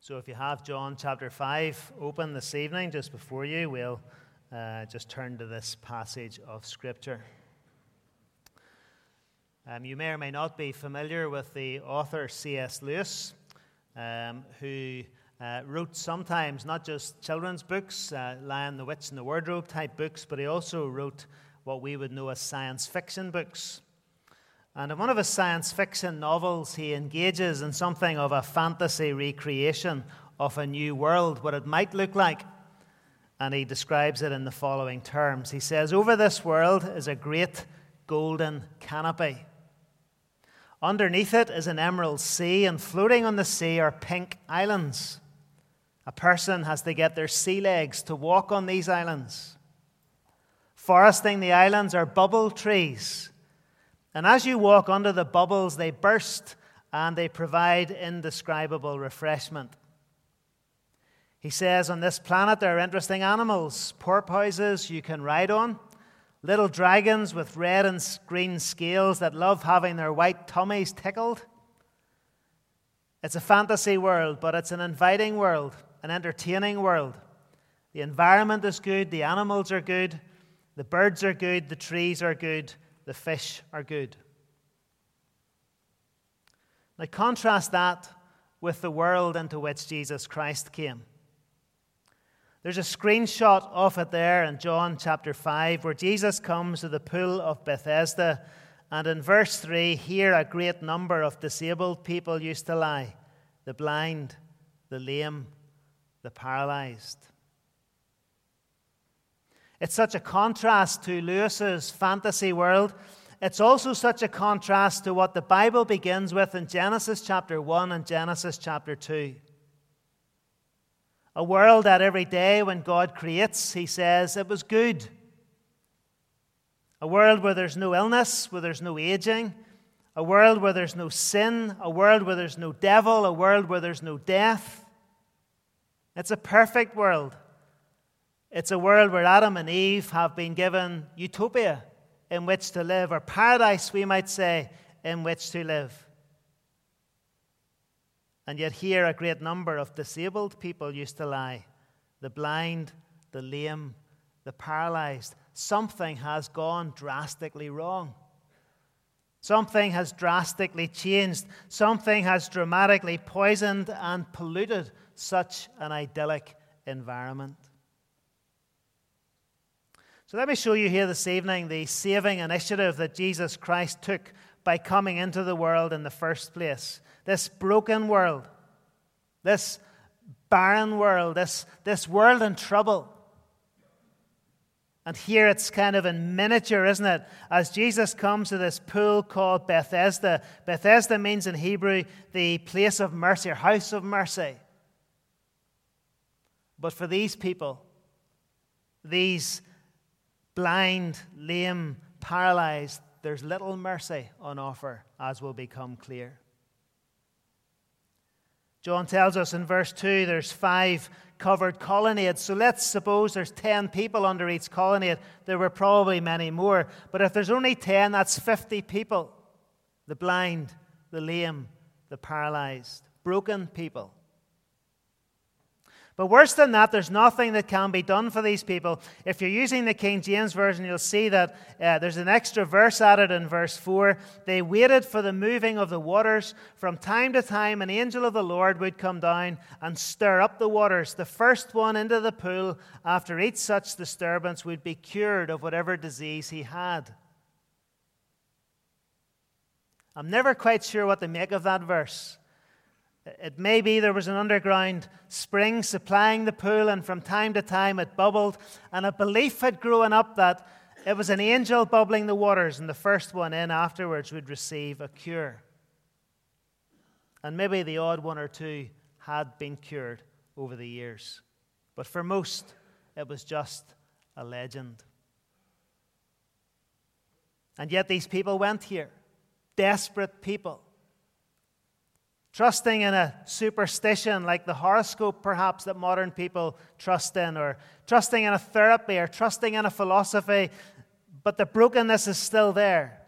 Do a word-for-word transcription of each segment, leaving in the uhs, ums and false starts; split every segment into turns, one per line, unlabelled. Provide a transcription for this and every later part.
So if you have John chapter five open this evening, just before you, we'll uh, just turn to this passage of Scripture. Um, you may or may not be familiar with the author C S Lewis, um, who uh, wrote sometimes not just children's books, uh, Lion, the Witch, and the Wardrobe type books, but he also wrote what we would know as science fiction books. And in one of his science fiction novels, he engages in something of a fantasy recreation of a new world, what it might look like. And he describes it in the following terms. He says, "Over this world is a great golden canopy. Underneath it is an emerald sea, and floating on the sea are pink islands. A person has to get their sea legs to walk on these islands. Foresting the islands are bubble trees. And as you walk under the bubbles, they burst and they provide indescribable refreshment." He says, "On this planet there are interesting animals, porpoises you can ride on, little dragons with red and green scales that love having their white tummies tickled. It's a fantasy world, but it's an inviting world, an entertaining world. The environment is good, the animals are good, the birds are good, the trees are good, the fish are good." Now contrast that with the world into which Jesus Christ came. There's a screenshot of it there in John chapter five where Jesus comes to the pool of Bethesda, and in verse three, here a great number of disabled people used to lie: the blind, the lame, the paralyzed. It's such a contrast to Lewis's fantasy world. It's also such a contrast to what the Bible begins with in Genesis chapter one and Genesis chapter two. A world that every day when God creates, he says it was good. A world where there's no illness, where there's no aging. A world where there's no sin. A world where there's no devil. A world where there's no death. It's a perfect world. It's a world where Adam and Eve have been given utopia in which to live, or paradise, we might say, in which to live. And yet here a great number of disabled people used to lie: the blind, the lame, the paralyzed. Something has gone drastically wrong. Something has drastically changed. Something has dramatically poisoned and polluted such an idyllic environment. So let me show you here this evening the saving initiative that Jesus Christ took by coming into the world in the first place. This broken world, this barren world, this, this world in trouble. And here it's kind of in miniature, isn't it? As Jesus comes to this pool called Bethesda. Bethesda means in Hebrew the place of mercy, or house of mercy. But for these people, these blind, lame, paralyzed, there's little mercy on offer, as will become clear. John tells us in verse two there's five covered colonnades. So let's suppose there's ten people under each colonnade. There were probably many more. But if there's only ten, that's fifty people. The blind, the lame, the paralyzed, broken people. But worse than that, there's nothing that can be done for these people. If you're using the King James Version, you'll see that uh, there's an extra verse added in verse four. They waited for the moving of the waters. From time to time, an angel of the Lord would come down and stir up the waters. The first one into the pool after each such disturbance would be cured of whatever disease he had. I'm never quite sure what to make of that verse. It may be there was an underground spring supplying the pool, and from time to time it bubbled, and a belief had grown up that it was an angel bubbling the waters, and the first one in afterwards would receive a cure. And maybe the odd one or two had been cured over the years. But for most, it was just a legend. And yet these people went here, desperate people, trusting in a superstition like the horoscope, perhaps, that modern people trust in, or trusting in a therapy, or trusting in a philosophy, but the brokenness is still there.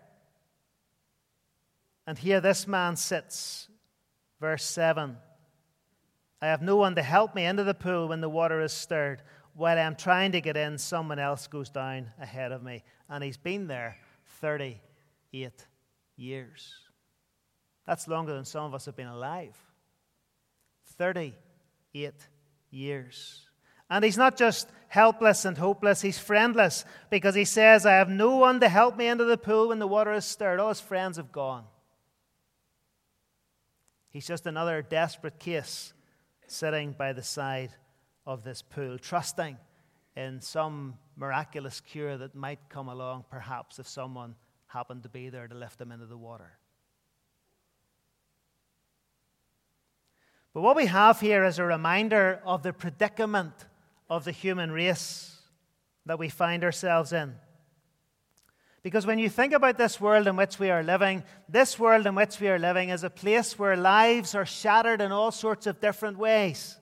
And here this man sits, verse seven, I have no one to help me into the pool when the water is stirred. While I'm trying to get in, someone else goes down ahead of me. And he's been there thirty-eight years. That's longer than some of us have been alive. thirty-eight years. And he's not just helpless and hopeless, he's friendless, because he says, I have no one to help me into the pool when the water is stirred. All his friends have gone. He's just another desperate case sitting by the side of this pool, trusting in some miraculous cure that might come along, perhaps, if someone happened to be there to lift him into the water. But what we have here is a reminder of the predicament of the human race that we find ourselves in. Because when you think about this world in which we are living, this world in which we are living is a place where lives are shattered in all sorts of different ways.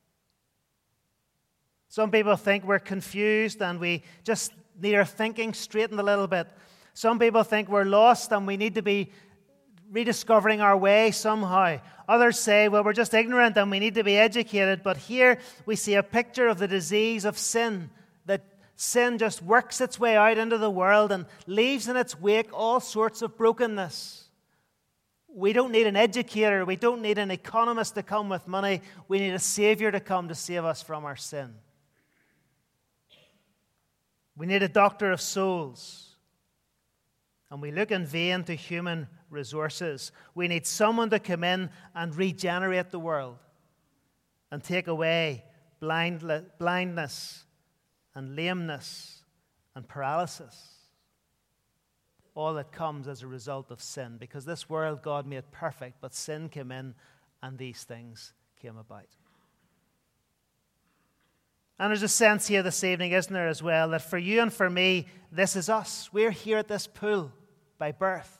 Some people think we're confused and we just need our thinking straightened a little bit. Some people think we're lost and we need to be rediscovering our way somehow. Others say, well, we're just ignorant and we need to be educated. But here we see a picture of the disease of sin, that sin just works its way out into the world and leaves in its wake all sorts of brokenness. We don't need an educator. We don't need an economist to come with money. We need a Savior to come to save us from our sin. We need a doctor of souls. And we look in vain to human resources. We need someone to come in and regenerate the world and take away blind, blindness and lameness and paralysis. All that comes as a result of sin. Because this world God made perfect, but sin came in and these things came about. And there's a sense here this evening, isn't there, as well, that for you and for me, this is us. We're here at this pool by birth.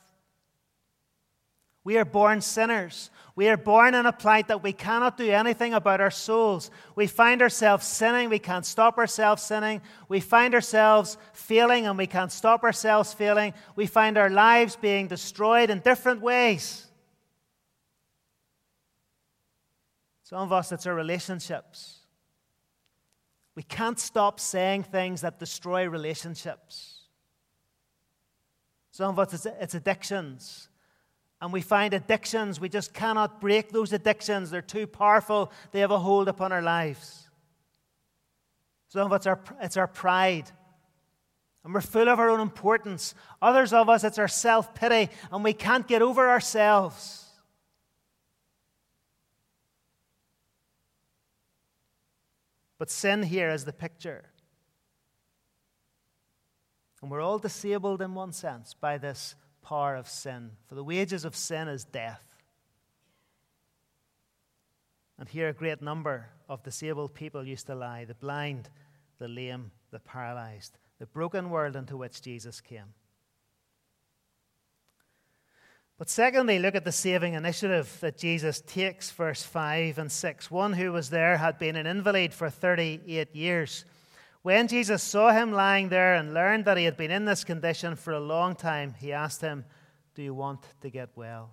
We are born sinners. We are born in a plight that we cannot do anything about our souls. We find ourselves sinning. We can't stop ourselves sinning. We find ourselves failing and we can't stop ourselves failing. We find our lives being destroyed in different ways. Some of us, it's our relationships. We can't stop saying things that destroy relationships. Some of us, it's, it's addictions. And we find addictions, we just cannot break those addictions. They're too powerful. They have a hold upon our lives. Some of us, it's our, it's our pride. And we're full of our own importance. Others of us, it's our self-pity. And we can't get over ourselves. But sin here is the picture. And we're all disabled in one sense by this power of sin. For the wages of sin is death. And here a great number of disabled people used to lie. The blind, the lame, the paralyzed. The broken world into which Jesus came. But secondly, look at the saving initiative that Jesus takes, verse five and six. One who was there had been an invalid for thirty-eight years. When Jesus saw him lying there and learned that he had been in this condition for a long time, he asked him, do you want to get well?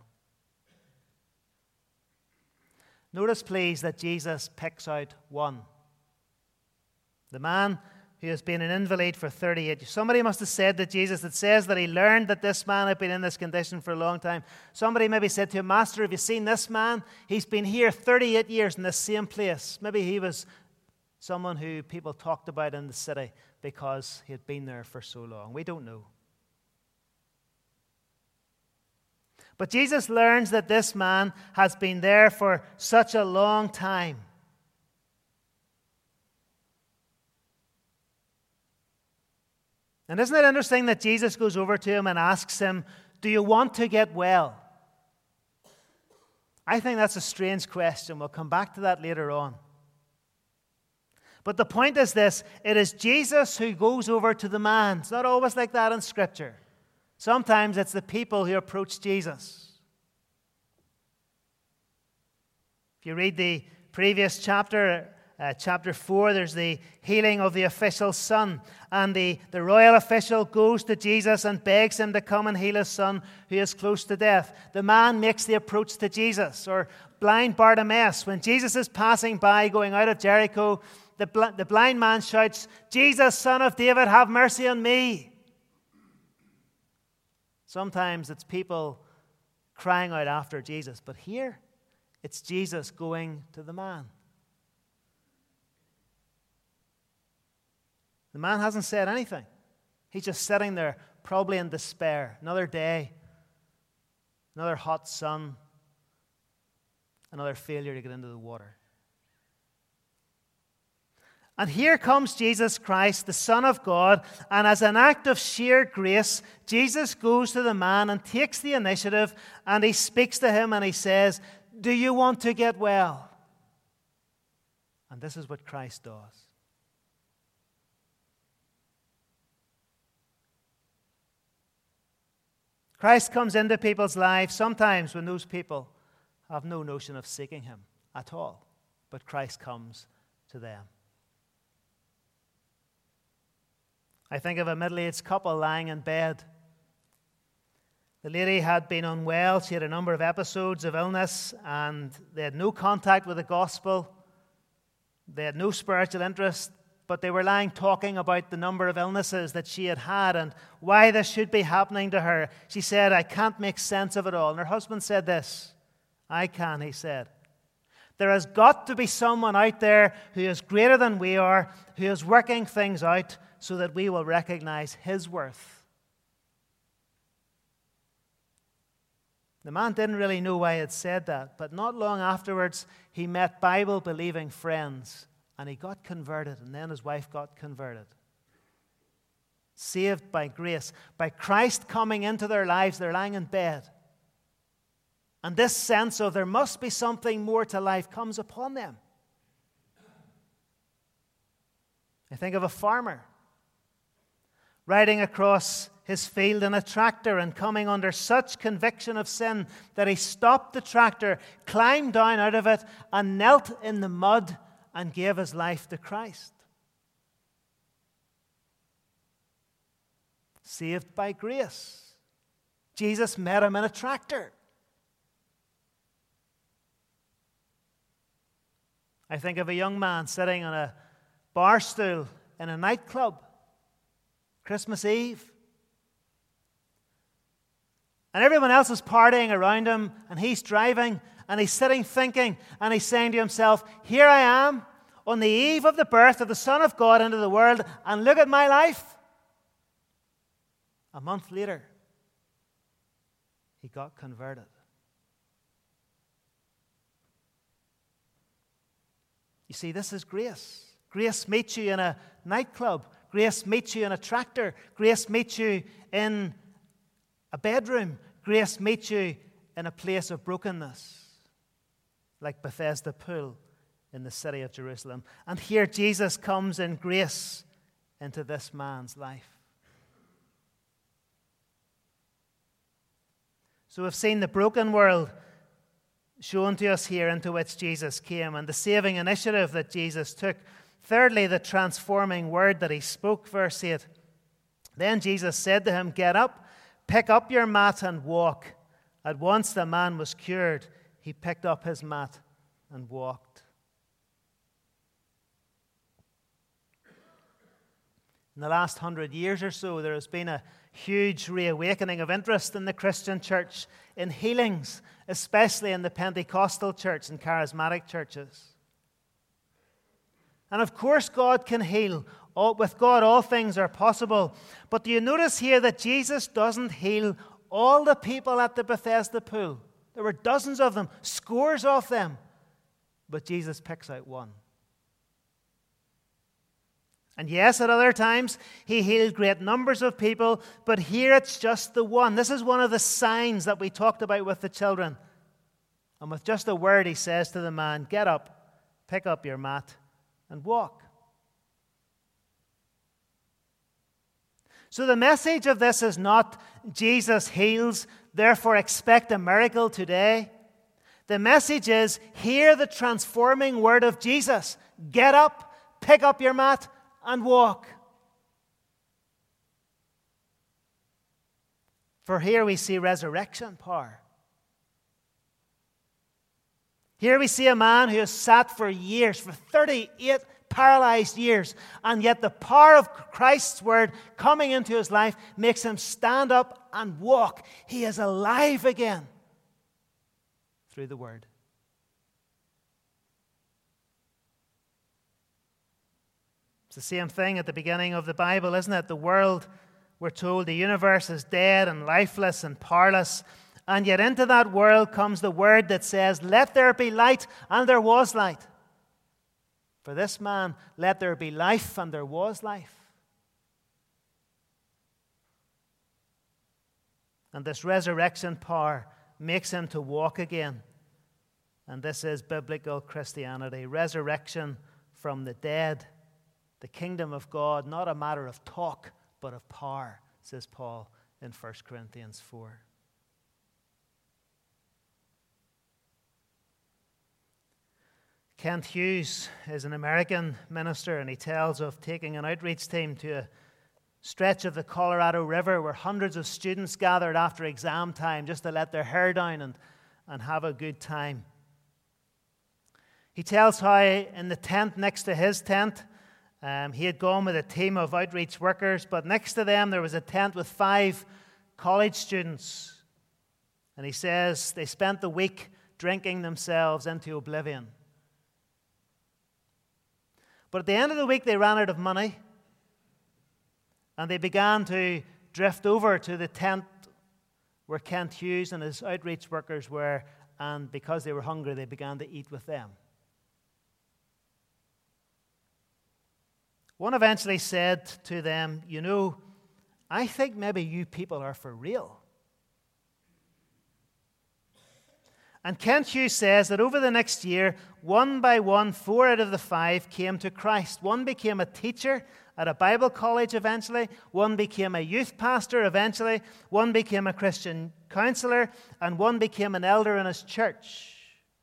Notice, please, that Jesus picks out one. The man who has been an invalid for thirty-eight years. Somebody must have said to Jesus, it says that he learned that this man had been in this condition for a long time. Somebody maybe said to him, Master, have you seen this man? He's been here thirty-eight years in this same place. Maybe he was someone who people talked about in the city because he had been there for so long. We don't know. But Jesus learns that this man has been there for such a long time. And isn't it interesting that Jesus goes over to him and asks him, do you want to get well? I think that's a strange question. We'll come back to that later on. But the point is this, it is Jesus who goes over to the man. It's not always like that in Scripture. Sometimes it's the people who approach Jesus. If you read the previous chapter, uh, chapter four, there's the healing of the official's son. And the, the royal official goes to Jesus and begs him to come and heal his son who is close to death. The man makes the approach to Jesus. Or blind Bartimaeus, when Jesus is passing by, going out of Jericho, the, bl- the blind man shouts, "Jesus, Son of David, have mercy on me." Sometimes it's people crying out after Jesus, but here it's Jesus going to the man. The man hasn't said anything. He's just sitting there, probably in despair. Another day, another hot sun, another failure to get into the water. And here comes Jesus Christ, the Son of God, and as an act of sheer grace, Jesus goes to the man and takes the initiative, and he speaks to him and he says, "Do you want to get well?" And this is what Christ does. Christ comes into people's lives sometimes when those people have no notion of seeking him at all, but Christ comes to them. I think of a middle-aged couple lying in bed. The lady had been unwell. She had a number of episodes of illness, and they had no contact with the gospel. They had no spiritual interest, but they were lying talking about the number of illnesses that she had had and why this should be happening to her. She said, "I can't make sense of it all." And her husband said this, "I can," he said. "There has got to be someone out there who is greater than we are, who is working things out so that we will recognize his worth." The man didn't really know why he had said that, but not long afterwards, he met Bible-believing friends, and he got converted, and then his wife got converted. Saved by grace, by Christ coming into their lives. They're lying in bed. And this sense of there must be something more to life comes upon them. I think of a farmer riding across his field in a tractor and coming under such conviction of sin that he stopped the tractor, climbed down out of it, and knelt in the mud and gave his life to Christ. Saved by grace. Jesus met him in a tractor. I think of a young man sitting on a bar stool in a nightclub, Christmas Eve. And everyone else is partying around him, and he's driving, and he's sitting thinking, and he's saying to himself, "Here I am, on the eve of the birth of the Son of God into the world, and look at my life." A month later, he got converted. You see, this is grace. Grace meets you in a nightclub. Grace meets you in a tractor. Grace meets you in a bedroom. Grace meets you in a place of brokenness, like Bethesda Pool in the city of Jerusalem. And here Jesus comes in grace into this man's life. So we've seen the broken world shown to us here into which Jesus came, and the saving initiative that Jesus took. Thirdly, the transforming word that he spoke, verse eight. Then Jesus said to him, "Get up, pick up your mat and walk." At once the man was cured. He picked up his mat and walked. In the last hundred years or so, there has been a huge reawakening of interest in the Christian church, in healings, especially in the Pentecostal church and charismatic churches. And of course, God can heal. All, with God, all things are possible. But do you notice here that Jesus doesn't heal all the people at the Bethesda Pool? There were dozens of them, scores of them. But Jesus picks out one. And yes, at other times, he healed great numbers of people, but here it's just the one. This is one of the signs that we talked about with the children. And with just a word, he says to the man, "Get up, pick up your mat, and walk." So the message of this is not Jesus heals, therefore expect a miracle today. The message is, hear the transforming word of Jesus. Get up, pick up your mat, and walk. For here we see resurrection power. Here we see a man who has sat for years, for thirty-eight paralyzed years, and yet the power of Christ's word coming into his life makes him stand up and walk. He is alive again through the word. It's the same thing at the beginning of the Bible, isn't it? The world, we're told, the universe is dead and lifeless and powerless. And yet into that world comes the word that says, let there be light, and there was light. For this man, let there be life, and there was life. And this resurrection power makes him to walk again. And this is biblical Christianity. Resurrection from the dead. The kingdom of God, not a matter of talk, but of power, says Paul in First Corinthians four. Kent Hughes is an American minister, and he tells of taking an outreach team to a stretch of the Colorado River where hundreds of students gathered after exam time just to let their hair down and, and have a good time. He tells how in the tent next to his tent, um, he had gone with a team of outreach workers, but next to them there was a tent with five college students. And he says they spent the week drinking themselves into oblivion. But at the end of the week, they ran out of money, and they began to drift over to the tent where Kent Hughes and his outreach workers were, and because they were hungry, they began to eat with them. One eventually said to them, you know, I think maybe you people are for real. And Kent Hughes says that over the next year, one by one, four out of the five came to Christ. One became a teacher at a Bible college eventually. One became a youth pastor eventually. One became a Christian counselor. And one became an elder in his church.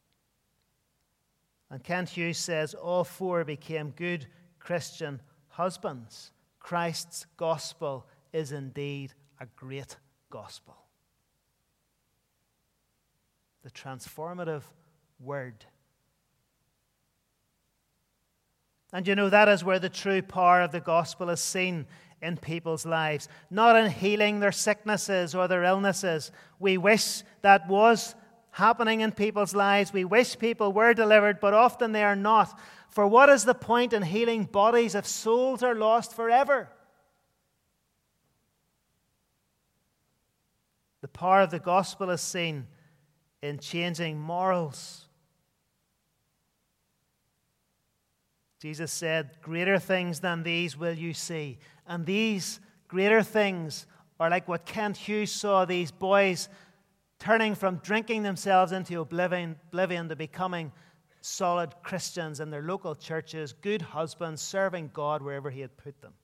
And Kent Hughes says all four became good Christian husbands. Christ's gospel is indeed a great gospel. The transformative word. And you know, that is where the true power of the gospel is seen in people's lives. Not in healing their sicknesses or their illnesses. We wish that was happening in people's lives. We wish people were delivered, but often they are not. For what is the point in healing bodies if souls are lost forever? The power of the gospel is seen in changing morals. Jesus said, greater things than these will you see. And these greater things are like what Kent Hughes saw, these boys turning from drinking themselves into oblivion, oblivion to becoming solid Christians in their local churches, good husbands, serving God wherever he had put them.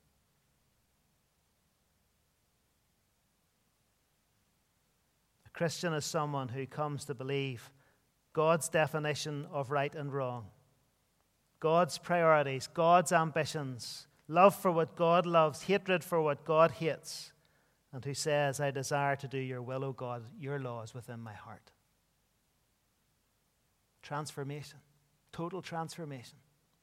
Christian is someone who comes to believe God's definition of right and wrong, God's priorities, God's ambitions, love for what God loves, hatred for what God hates, and who says, I desire to do your will, O God, your law is within my heart. Transformation, total transformation.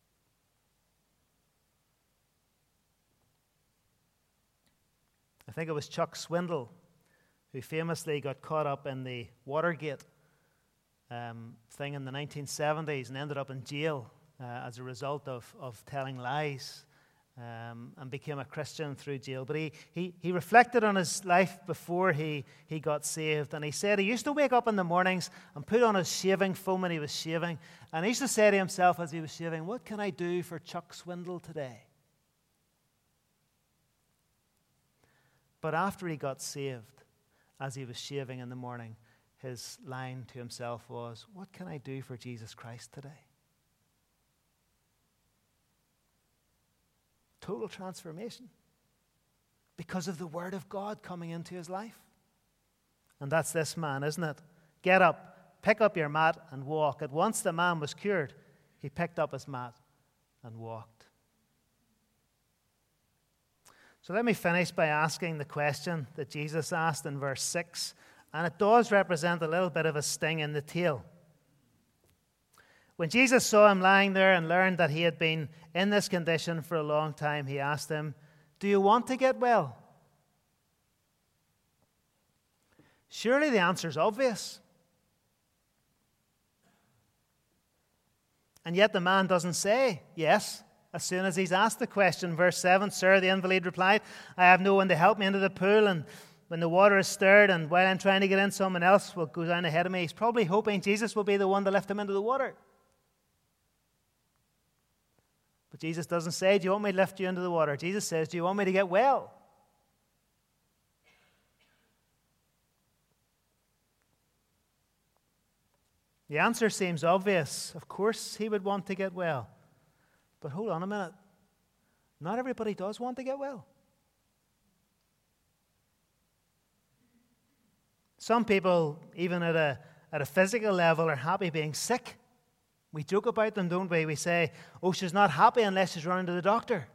I think it was Chuck Swindoll who famously got caught up in the Watergate um, thing in the nineteen seventies and ended up in jail uh, as a result of, of telling lies um, and became a Christian through jail. But he, he, he reflected on his life before he, he got saved, and he said he used to wake up in the mornings and put on his shaving foam when he was shaving, and he used to say to himself as he was shaving, what can I do for Chuck Swindoll today? But after he got saved, as he was shaving in the morning, his line to himself was, what can I do for Jesus Christ today? Total transformation because of the Word of God coming into his life. And that's this man, isn't it? Get up, pick up your mat and walk. At once the man was cured. He picked up his mat and walked. So let me finish by asking the question that Jesus asked in verse six, and it does represent a little bit of a sting in the tail. When Jesus saw him lying there and learned that he had been in this condition for a long time, he asked him, "Do you want to get well?" Surely the answer is obvious. And yet the man doesn't say yes as soon as he's asked the question. Verse seven, "Sir," the invalid replied, "I have no one to help me into the pool, and when the water is stirred, and while I'm trying to get in, someone else will go down ahead of me." He's probably hoping Jesus will be the one to lift him into the water. But Jesus doesn't say, "Do you want me to lift you into the water?" Jesus says, "Do you want me to get well?" The answer seems obvious. Of course he would want to get well. But hold on a minute. Not everybody does want to get well. Some people, even at a, at a physical level, are happy being sick. We joke about them, don't we? We say, "Oh, she's not happy unless she's running to the doctor."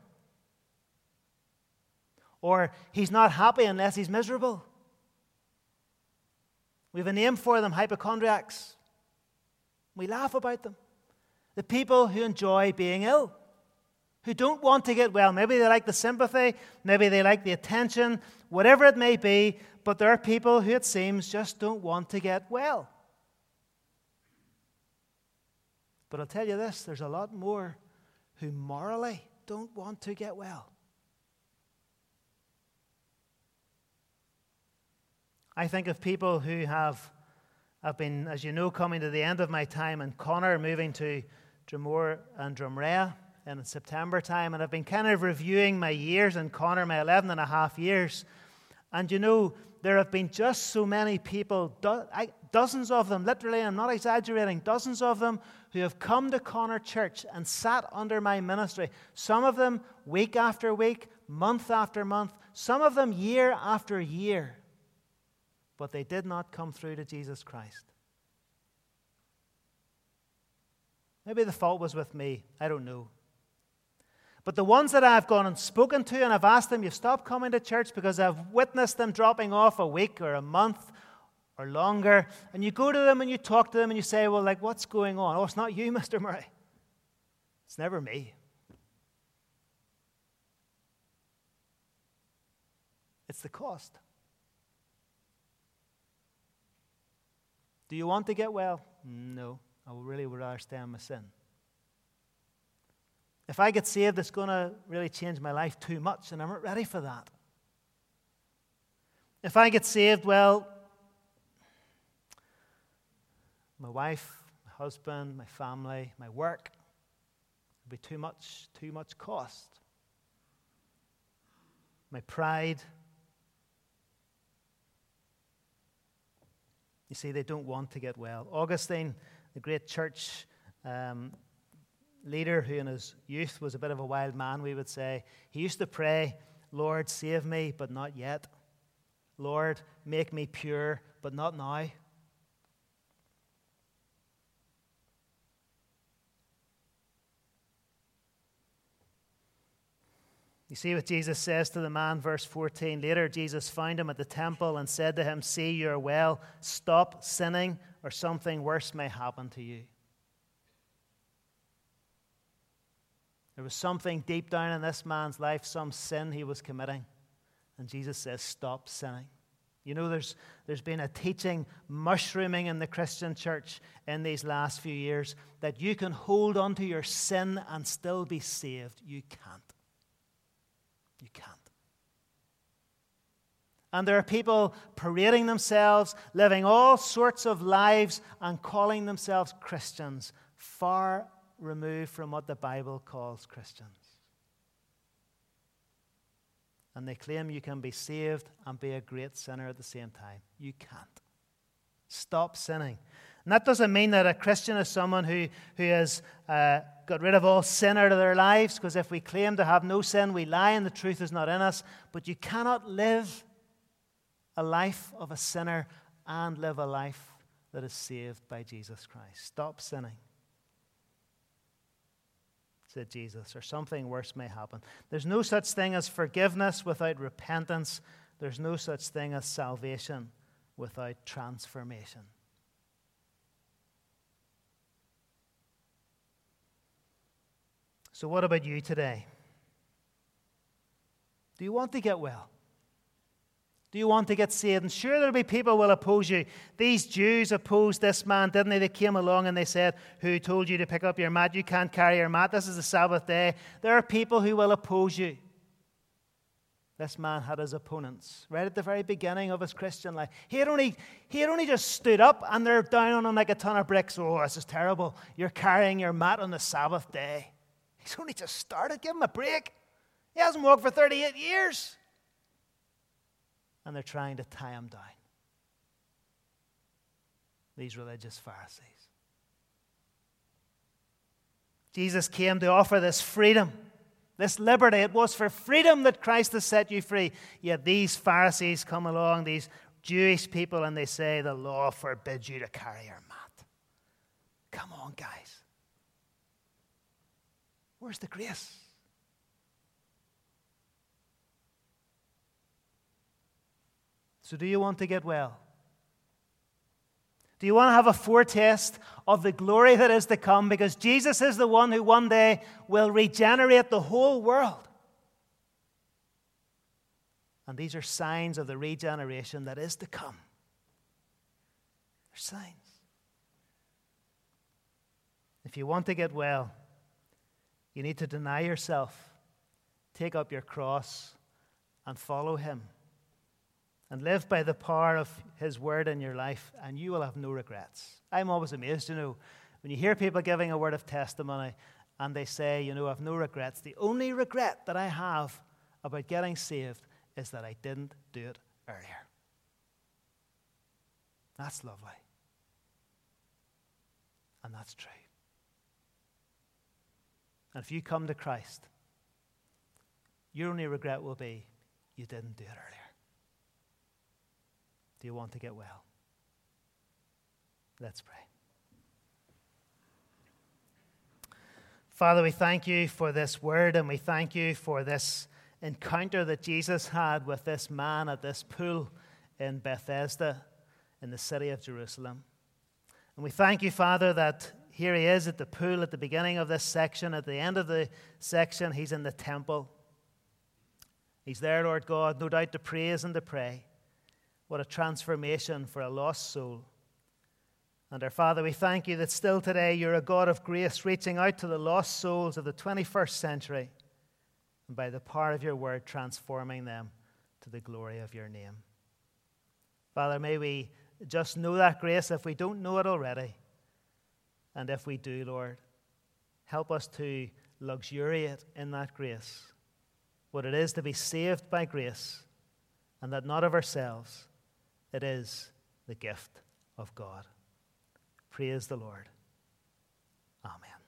Or, "He's not happy unless he's miserable." We have a name for them, hypochondriacs. We laugh about them. The people who enjoy being ill, who don't want to get well. Maybe they like the sympathy, maybe they like the attention, whatever it may be, but there are people who, it seems, just don't want to get well. But I'll tell you this, there's a lot more who morally don't want to get well. I think of people who have I've been, as you know, coming to the end of my time in Connor, moving to Drumore and Drumrea in September time, and I've been kind of reviewing my years in Connor, my eleven and a half years. And you know, there have been just so many people, do, I, dozens of them, literally, I'm not exaggerating, dozens of them who have come to Connor Church and sat under my ministry. Some of them week after week, month after month, some of them year after year. But they did not come through to Jesus Christ. Maybe the fault was with me. I don't know. But the ones that I've gone and spoken to, and I've asked them, "You've stopped coming to church," because I've witnessed them dropping off a week or a month or longer. And you go to them and you talk to them and you say, "Well, like, what's going on?" "Oh, it's not you, Mister Murray. It's never me. It's the cost." Do you want to get well? No. I really would rather stay in my sin. If I get saved, it's going to really change my life too much, and I'm not ready for that. If I get saved, well, my wife, my husband, my family, my work will be too much, too much cost. My pride. You see, they don't want to get well. Augustine, the great church um, leader who in his youth was a bit of a wild man, we would say, he used to pray, "Lord, save me, but not yet. Lord, make me pure, but not now." You see what Jesus says to the man, verse fourteen. "Later, Jesus found him at the temple and said to him, 'See, you are well. Stop sinning, or something worse may happen to you.'" There was something deep down in this man's life, some sin he was committing. And Jesus says, "Stop sinning." You know, there's, there's been a teaching mushrooming in the Christian church in these last few years that you can hold on to your sin and still be saved. You can't. You can't. And there are people parading themselves, living all sorts of lives and calling themselves Christians, far removed from what the Bible calls Christians. And they claim you can be saved and be a great sinner at the same time. You can't. Stop sinning. And that doesn't mean that a Christian is someone who, who has uh, got rid of all sin out of their lives, because if we claim to have no sin, we lie and the truth is not in us. But you cannot live a life of a sinner and live a life that is saved by Jesus Christ. Stop sinning. said Jesus, or something worse may happen. There's no such thing as forgiveness without repentance. There's no such thing as salvation without transformation. So what about you today? Do you want to get well? Do you want to get saved? And sure, there'll be people who will oppose you. These Jews opposed this man, didn't they? They came along and they said, who told you to pick up your mat? You can't carry your mat. This is the Sabbath day. There are people who will oppose you. This man had his opponents right at the very beginning of his Christian life. He had only, he had only just stood up and they're down on him like a ton of bricks. Oh, this is terrible. You're carrying your mat on the Sabbath day. He's only just started. Give him a break. He hasn't walked for thirty-eight years. And they're trying to tie him down. These religious Pharisees. Jesus came to offer this freedom, this liberty. It was for freedom that Christ has set you free. Yet these Pharisees come along, these Jewish people, and they say the law forbids you to carry your mat. Come on, guys. Where's the grace? So do you want to get well? Do you want to have a foretaste of the glory that is to come? Because Jesus is the one who one day will regenerate the whole world. And these are signs of the regeneration that is to come. They're signs. If you want to get well, you need to deny yourself, take up your cross, and follow him. And live by the power of his word in your life, and you will have no regrets. I'm always amazed, you know, when you hear people giving a word of testimony, and they say, you know, I have no regrets. The only regret that I have about getting saved is that I didn't do it earlier. That's lovely. And that's true. And if you come to Christ, your only regret will be you didn't do it earlier. Do you want to get well? Let's pray. Father, we thank you for this word, and we thank you for this encounter that Jesus had with this man at this pool in Bethesda in the city of Jerusalem. And we thank you, Father, that here he is at the pool at the beginning of this section. At the end of the section, he's in the temple. He's there, Lord God, no doubt to praise and to pray. What a transformation for a lost soul. And our Father, we thank you that still today you're a God of grace, reaching out to the lost souls of the twenty-first century, and by the power of your word, transforming them to the glory of your name. Father, may we just know that grace if we don't know it already. And if we do, Lord, help us to luxuriate in that grace, what it is to be saved by grace, and that not of ourselves. It is the gift of God. Praise the Lord. Amen.